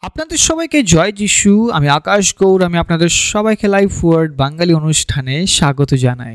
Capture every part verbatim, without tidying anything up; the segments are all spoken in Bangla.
আপনাদের সবাইকে জয় যিশু। আমি আকাশ গৌর। আমি আপনাদের সবাইকে লাইফ ওয়ার্ড বাঙালি অনুষ্ঠানে স্বাগত জানাই।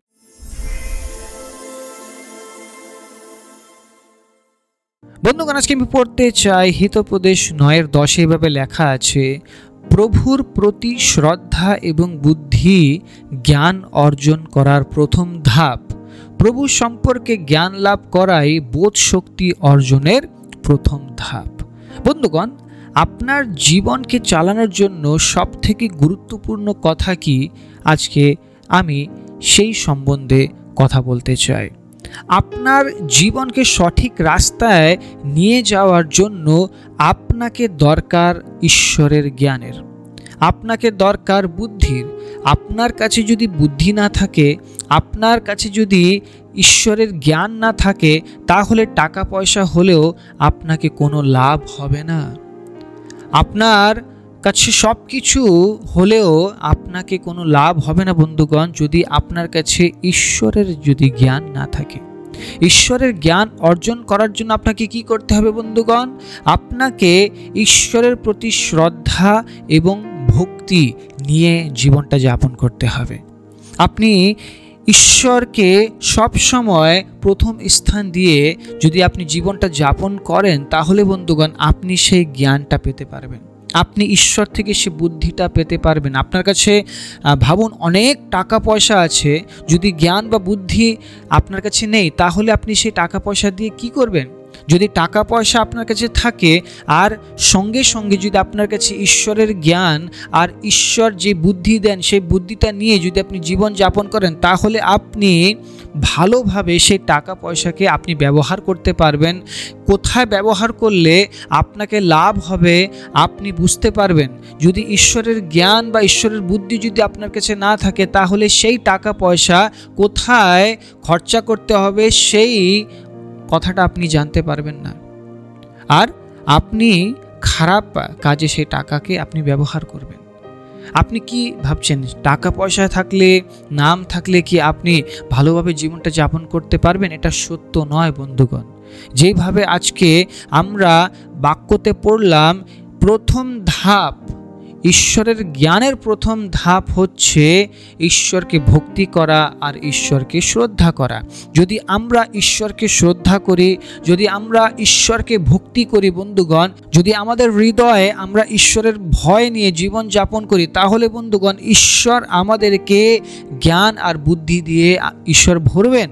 বন্ধুগণ, আজকে আমি পড়তে চাই হিতোপদেশ নয়ের দশে এভাবে লেখা আছে, প্রভুর প্রতি শ্রদ্ধা এবং বুদ্ধি জ্ঞান অর্জন করার প্রথম ধাপ। প্রভু সম্পর্কে জ্ঞান লাভ করাই বোধ শক্তি অর্জনের প্রথম ধাপ। বন্ধুগণ, আপনার জীবনকে চালানোর জন্য সবথেকে গুরুত্বপূর্ণ কথা কি, আজকে আমি সেই সম্বন্ধে কথা বলতে চাই। আপনার জীবনকে সঠিক রাস্তায় নিয়ে যাওয়ার জন্য আপনাকে দরকার ঈশ্বরের জ্ঞানের, আপনাকে দরকার বুদ্ধির। আপনার কাছে যদি বুদ্ধি না থাকে, আপনার কাছে যদি ঈশ্বরের জ্ঞান না থাকে, তাহলে টাকা পয়সা হলেও আপনাকে কোনো লাভ হবে না। আপনার কাছে সব কিছু হলেও আপনাকে কোনো লাভ হবে না বন্ধুগণ, যদি আপনার কাছে ঈশ্বরের যদি জ্ঞান না থাকে। ঈশ্বরের জ্ঞান অর্জন করার জন্য আপনাকে কি করতে হবে বন্ধুগণ? আপনাকে ঈশ্বরের প্রতি শ্রদ্ধা এবং ভক্তি নিয়ে জীবনটা যাপন করতে হবে। আপনি ঈশ্বরকে সব সময় প্রথম স্থান দিয়ে যদি আপনি জীবনটা যাপন করেন, তাহলে বন্ধুগণ আপনি সেই জ্ঞানটা পেতে পারবেন, আপনি ঈশ্বর থেকে সে বুদ্ধিটা পেতে পারবেন। আপনার কাছে ভাবুন, অনেক টাকা পয়সা আছে, যদি জ্ঞান বা বুদ্ধি আপনার কাছে নেই, তাহলে আপনি সেই টাকা পয়সা দিয়ে কি করবেন? যদি টাকা পয়সা আপনার কাছে থাকে আর সঙ্গে সঙ্গে যদি আপনার কাছে ঈশ্বরের জ্ঞান আর ঈশ্বর যে বুদ্ধি দেন সেই বুদ্ধিটা নিয়ে যদি আপনি জীবন যাপন করেন, তাহলে আপনি ভালোভাবে সেই টাকা পয়সাকে আপনি ব্যবহার করতে পারবেন। কোথায় ব্যবহার করলে আপনাকে লাভ হবে আপনি বুঝতে পারবেন। যদি ঈশ্বরের জ্ঞান বা ঈশ্বরের বুদ্ধি যদি আপনার কাছে না থাকে, তাহলে সেই টাকা পয়সা কোথায় খরচা করতে হবে সেই কথাটা আপনি জানতে পারবেন না, আর আপনি খারাপ কাজে সেই টাকাকে আপনি ব্যবহার করবেন। আপনি কি ভাবছেন টাকা পয়সা থাকলে, নাম থাকলে কি আপনি ভালোভাবে জীবনটা যাপন করতে পারবেন? এটা সত্য নয় বন্ধুগণ। যেভাবে আজকে আমরা বাক্যতে পড়লাম, প্রথম ধাপ ঈশ্বরের জ্ঞানের প্রথম ধাপ হচ্ছে ঈশ্বরকে ভক্তি করা আর ঈশ্বরকে শ্রদ্ধা করা। যদি আমরা ঈশ্বরকে শ্রদ্ধা করি, যদি আমরা ঈশ্বরকে ভক্তি করি বন্ধুগণ, যদি আমাদের হৃদয়ে আমরা ঈশ্বরের ভয় নিয়ে জীবন যাপন করি, তাহলে বন্ধুগণ ঈশ্বর আমাদেরকে জ্ঞান আর বুদ্ধি দিয়ে ঈশ্বর ভরবেন।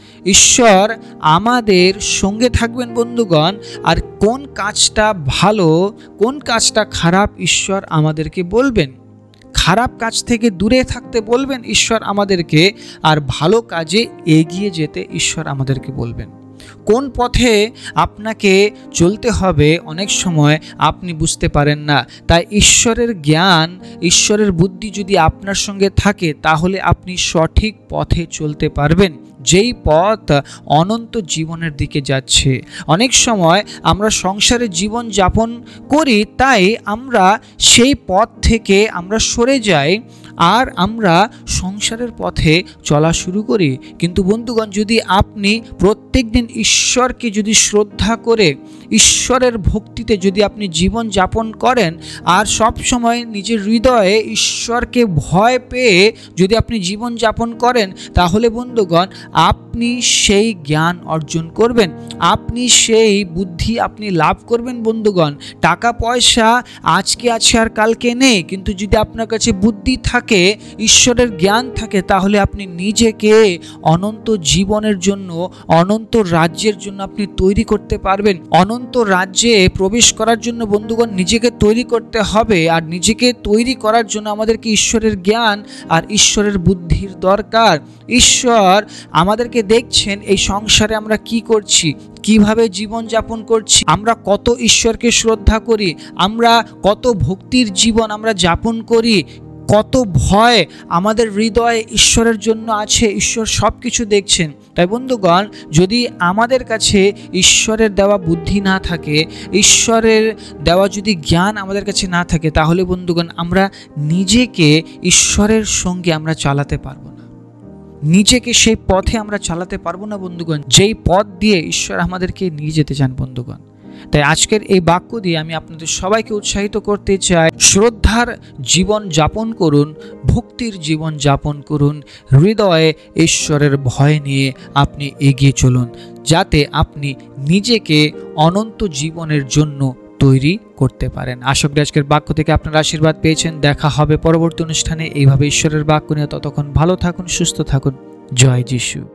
ঈশ্বর আমাদের সঙ্গে থাকবেন বন্ধুগণ, আর কোন কাজটা ভালো কোন কাজটা খারাপ ঈশ্বর আমাদেরকে বলবেন। খারাপ কাজ থেকে দূরে থাকতে বলবেন ঈশ্বর আমাদেরকে, আর ভালো কাজে এগিয়ে যেতে ঈশ্বর আমাদেরকে বলবেন। কোন পথে আপনাকে চলতে হবে অনেক সময় আপনি বুঝতে পারেন না, তাই ঈশ্বরের জ্ঞান ঈশ্বরের বুদ্ধি যদি আপনার সঙ্গে থাকে, তাহলে আপনি সঠিক পথে চলতে পারবেন, যেই পথ অনন্ত জীবনের দিকে যাচ্ছে। অনেক সময় আমরা সংসারে জীবন যাপন করি, তাই আমরা সেই পথ থেকে আমরা সরে যাই আর আমরা সংসারের পথে চলা শুরু করি। কিন্তু বন্ধুগণ, যদি আপনি প্রত্যেক দিন ঈশ্বরকে যদি শ্রদ্ধা করে ঈশ্বরের ভক্তিতে যদি আপনি জীবন যাপন করেন আর সব সময় নিজের হৃদয়ে ঈশ্বরকে ভয় পেয়ে যদি আপনি জীবন যাপন করেন, তাহলে বন্ধুগণ আপনি সেই জ্ঞান অর্জন করবেন, আপনি সেই বুদ্ধি আপনি লাভ করবেন বন্ধুগণ। টাকা পয়সা আজকে আছে আর কালকে নেই, কিন্তু যদি আপনার কাছে বুদ্ধি থাকে, ঈশ্বরের জ্ঞান থাকে, তাহলে আপনি নিজেকে অনন্ত জীবনের জন্য, অনন্ত রাজ্যের জন্য আপনি তৈরি করতে পারবেন। অনন্ত রাজ্যে প্রবেশ করার জন্য বন্ধুগণ নিজেকে তৈরি করতে হবে, আর নিজেকে তৈরি করার জন্য আমাদেরকে ঈশ্বরের জ্ঞান আর ঈশ্বরের বুদ্ধির দরকার। ঈশ্বর আমাদেরকে দেখছেন এই সংসারে আমরা কি করছি, কিভাবে জীবন যাপন করছি, আমরা কত ঈশ্বরকে শ্রদ্ধা করি, আমরা কত ভক্তির জীবন আমরা যাপন করি, কত ভয় আমাদের হৃদয়ে ঈশ্বরের জন্য আছে। ঈশ্বর সব কিছু দেখছেন। তাই বন্ধুগণ, যদি আমাদের কাছে ঈশ্বরের দেওয়া বুদ্ধি না থাকে, ঈশ্বরের দেওয়া যদি জ্ঞান আমাদের কাছে না থাকে, তাহলে বন্ধুগণ আমরা নিজেকে ঈশ্বরের সঙ্গে আমরা চালাতে পারবো না, নিজেকে সেই পথে আমরা চালাতে পারবো না বন্ধুগণ, যেই পথ দিয়ে ঈশ্বর আমাদেরকে নিয়ে যেতে চান বন্ধুগণ। তাই আজকের এই বাক্য দিয়ে আমি আপনাদের সবাইকে উৎসাহিত করতে চাই, শ্রদ্ধার জীবন যাপন করুন, ভক্তির জীবন যাপন করুন, হৃদয়ে ঈশ্বরের ভয় নিয়ে আপনি এগিয়ে চলুন, যাতে আপনি নিজেকে অনন্ত জীবনের জন্য তৈরি করতে পারেন। আশা করি আজকের বাক্য থেকে আপনারা আশীর্বাদ পেয়েছেন। দেখা হবে পরবর্তী অনুষ্ঠানে এইভাবে ঈশ্বরের বাক্য নিয়ে। ততক্ষণ ভালো থাকুন, সুস্থ থাকুন। জয় যিশু।